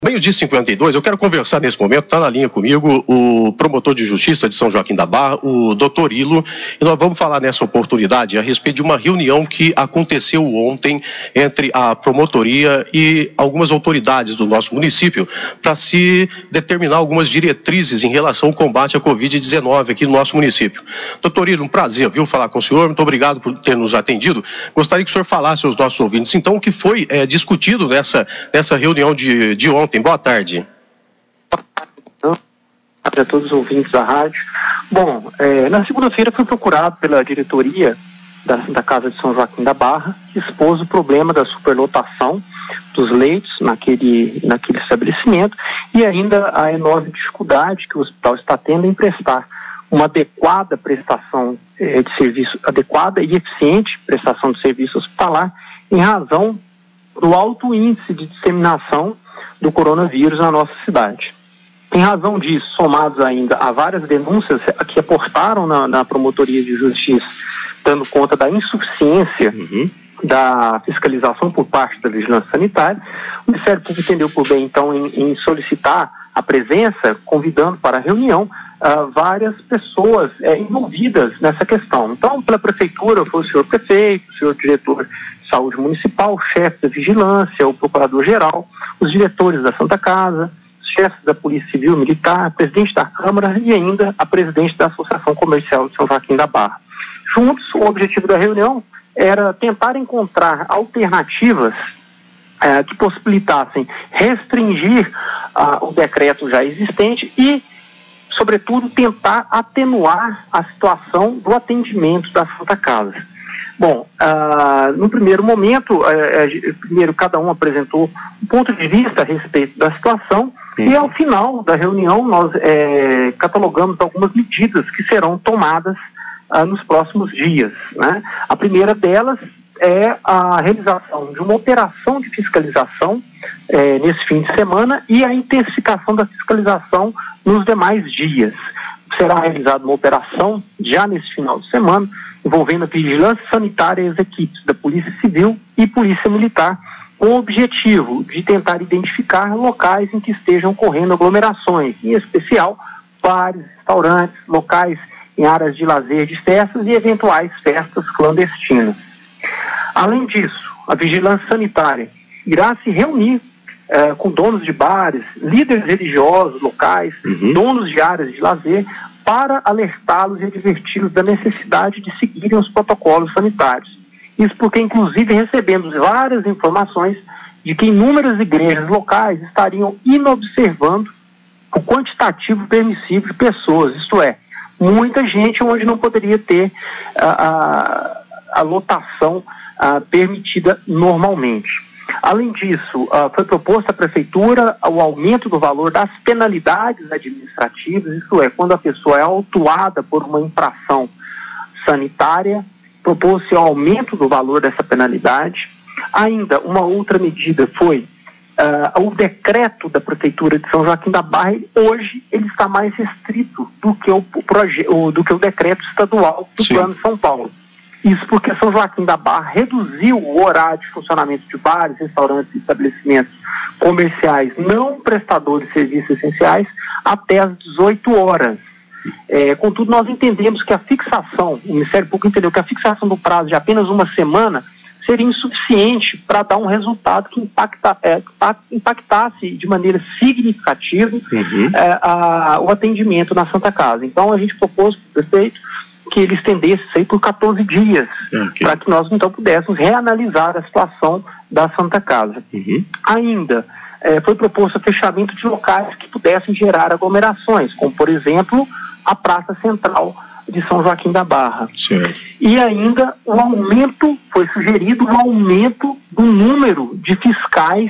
Meio-dia 52, eu quero conversar nesse momento, está na linha comigo o promotor de justiça de São Joaquim da Barra, o doutor Ilo, e nós vamos falar nessa oportunidade a respeito de uma reunião que aconteceu ontem entre a promotoria e algumas autoridades do nosso município para se determinar algumas diretrizes em relação ao combate à Covid-19 aqui no nosso município. Doutor Ilo, um prazer, viu, falar com o senhor, muito obrigado por ter nos atendido. Gostaria que o senhor falasse aos nossos ouvintes, então, o que foi discutido nessa reunião de ontem. Boa tarde. Boa tarde a todos os ouvintes da rádio. Bom, na segunda-feira fui procurado pela diretoria da Santa Casa de São Joaquim da Barra, que expôs o problema da superlotação dos leitos naquele estabelecimento e ainda a enorme dificuldade que o hospital está tendo em prestar uma adequada prestação de serviço, adequada e eficiente prestação de serviço hospitalar em razão do alto índice de disseminação do coronavírus na nossa cidade. Em razão disso, somados ainda a várias denúncias que aportaram na promotoria de justiça, dando conta da insuficiência da fiscalização por parte da vigilância sanitária, o Ministério Público entendeu por bem, então, em solicitar a presença, convidando para a reunião, várias pessoas envolvidas nessa questão. Então, pela prefeitura, foi o senhor prefeito, o senhor diretor de saúde municipal, o chefe da vigilância, o procurador-geral, os diretores da Santa Casa, os chefes da Polícia Civil Militar, presidente da Câmara e ainda a presidente da Associação Comercial de São Joaquim da Barra. Juntos, o objetivo da reunião era tentar encontrar alternativas que possibilitassem restringir o decreto já existente e, sobretudo, tentar atenuar a situação do atendimento da Santa Casa. Bom, no primeiro momento, primeiro cada um apresentou um ponto de vista a respeito da situação e ao final da reunião nós catalogamos algumas medidas que serão tomadas nos próximos dias, né? A primeira delas é a realização de uma operação de fiscalização nesse fim de semana e a intensificação da fiscalização nos demais dias. Será realizada uma operação já nesse final de semana, envolvendo a vigilância sanitária e as equipes da Polícia Civil e Polícia Militar, com o objetivo de tentar identificar locais em que estejam ocorrendo aglomerações, em especial bares, restaurantes, locais em áreas de lazer de festas e eventuais festas clandestinas. Além disso, a vigilância sanitária irá se reunir com donos de bares, líderes religiosos locais, donos de áreas de lazer, para alertá-los e adverti-los da necessidade de seguirem os protocolos sanitários. Isso porque, inclusive, recebemos várias informações de que inúmeras igrejas locais estariam inobservando o quantitativo permissível de pessoas, isto é, muita gente onde não poderia ter a lotação permitida normalmente. Além disso, foi proposto à Prefeitura o aumento do valor das penalidades administrativas, isto é, quando a pessoa é autuada por uma infração sanitária, propôs-se o aumento do valor dessa penalidade. Ainda uma outra medida foi o decreto da Prefeitura de São Joaquim da Barra. Hoje ele está mais restrito do que o decreto estadual do Plano São Paulo. Isso porque São Joaquim da Barra reduziu o horário de funcionamento de bares, restaurantes e estabelecimentos comerciais não prestadores de serviços essenciais até às 18 horas. Contudo, nós entendemos que a fixação, o Ministério Público entendeu que a fixação do prazo de apenas uma semana seria insuficiente para dar um resultado que impactasse de maneira significativa o atendimento na Santa Casa. Então, a gente propôs para o prefeito que ele estendesse isso aí por 14 dias, para que nós então pudéssemos reanalisar a situação da Santa Casa. Ainda foi proposto o fechamento de locais que pudessem gerar aglomerações, como por exemplo a Praça Central de São Joaquim da Barra. E ainda foi sugerido o aumento do número de fiscais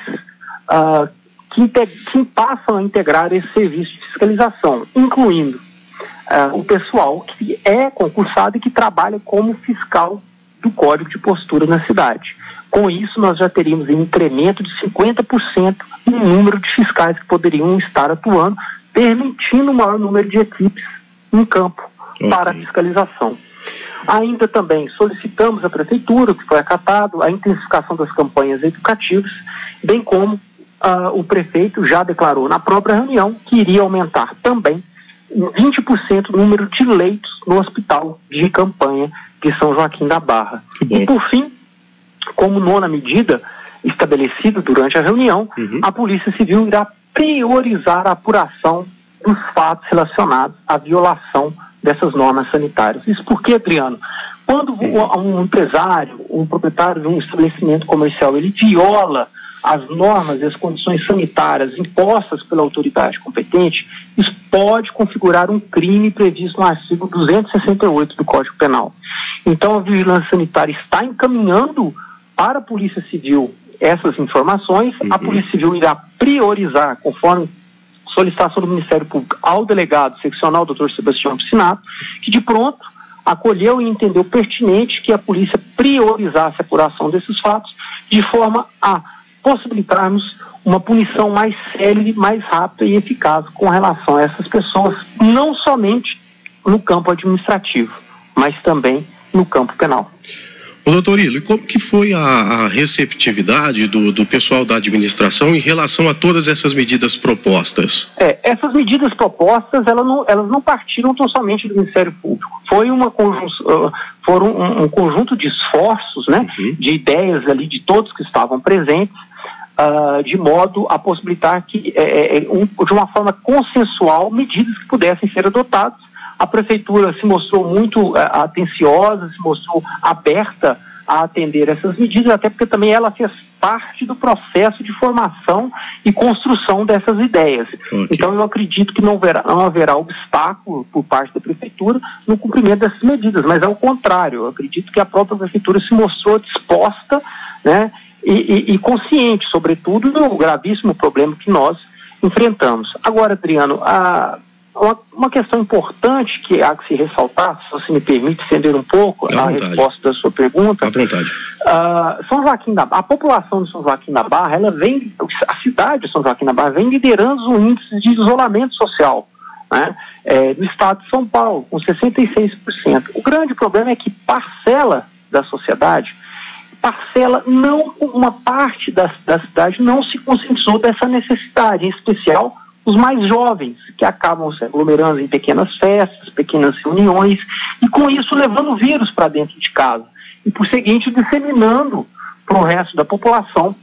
que passam a integrar esse serviço de fiscalização, incluindo o pessoal que é concursado e que trabalha como fiscal do Código de Postura na cidade. Com isso, nós já teríamos um incremento de 50% no número de fiscais que poderiam estar atuando, permitindo um maior número de equipes em campo para a fiscalização. Ainda também solicitamos à Prefeitura, que foi acatado, a intensificação das campanhas educativas, bem como o prefeito já declarou na própria reunião que iria aumentar também 20% o número de leitos no hospital de campanha de São Joaquim da Barra. E por fim, como nona medida estabelecida durante a reunião, a Polícia Civil irá priorizar a apuração dos fatos relacionados à violação dessas normas sanitárias. Isso porque, Adriano, quando um empresário, um proprietário de um estabelecimento comercial, ele viola as normas e as condições sanitárias impostas pela autoridade competente, isso pode configurar um crime previsto no artigo 268 do Código Penal. Então, a Vigilância Sanitária está encaminhando para a Polícia Civil essas informações. A Polícia Civil irá priorizar, conforme solicitação do Ministério Público ao delegado seccional, Dr. Sebastião Piscinato, que de pronto acolheu e entendeu pertinente que a polícia priorizasse a apuração desses fatos, de forma a possibilitarmos uma punição mais célere, mais rápida e eficaz com relação a essas pessoas, não somente no campo administrativo, mas também no campo penal. Ô, doutor Ilo, e como que foi a receptividade do pessoal da administração em relação a todas essas medidas propostas? Essas medidas propostas, elas não partiram tão somente do Ministério Público. Foram um conjunto de esforços, né, de ideias ali de todos que estavam presentes, de modo a possibilitar que, de uma forma consensual, medidas que pudessem ser adotadas. A Prefeitura se mostrou muito atenciosa, se mostrou aberta a atender essas medidas, até porque também ela fez parte do processo de formação e construção dessas ideias. Então eu acredito que não haverá obstáculo por parte da Prefeitura no cumprimento dessas medidas, mas ao contrário, eu acredito que a própria Prefeitura se mostrou disposta, né, e consciente, sobretudo, do gravíssimo problema que nós enfrentamos. Agora, Adriano, uma questão importante que há que se ressaltar, se você me permite estender um pouco a resposta da sua pergunta. À vontade. São Joaquim da Barra, a população de São Joaquim da Barra, a cidade de São Joaquim da Barra vem liderando os índices de isolamento social, né, do estado de São Paulo, com 66%. O grande problema é que uma parte da cidade não se conscientizou dessa necessidade, em especial os mais jovens, que acabam se aglomerando em pequenas festas, pequenas reuniões, e com isso levando o vírus para dentro de casa, e por seguinte disseminando para o resto da população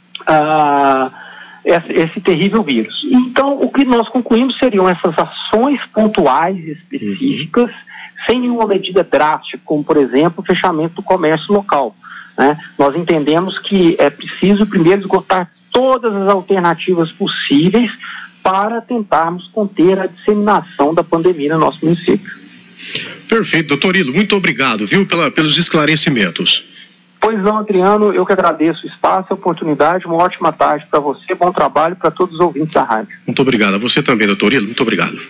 esse terrível vírus. Então, o que nós concluímos seriam essas ações pontuais e específicas, sem nenhuma medida drástica, como, por exemplo, o fechamento do comércio local, né? Nós entendemos que é preciso primeiro esgotar todas as alternativas possíveis para tentarmos conter a disseminação da pandemia no nosso município. Perfeito, doutor Ilo, muito obrigado, viu, pelos esclarecimentos. Pois não, Adriano, eu que agradeço o espaço, a oportunidade, uma ótima tarde para você, bom trabalho para todos os ouvintes da rádio. Muito obrigado, a você também, doutor Ilo, muito obrigado.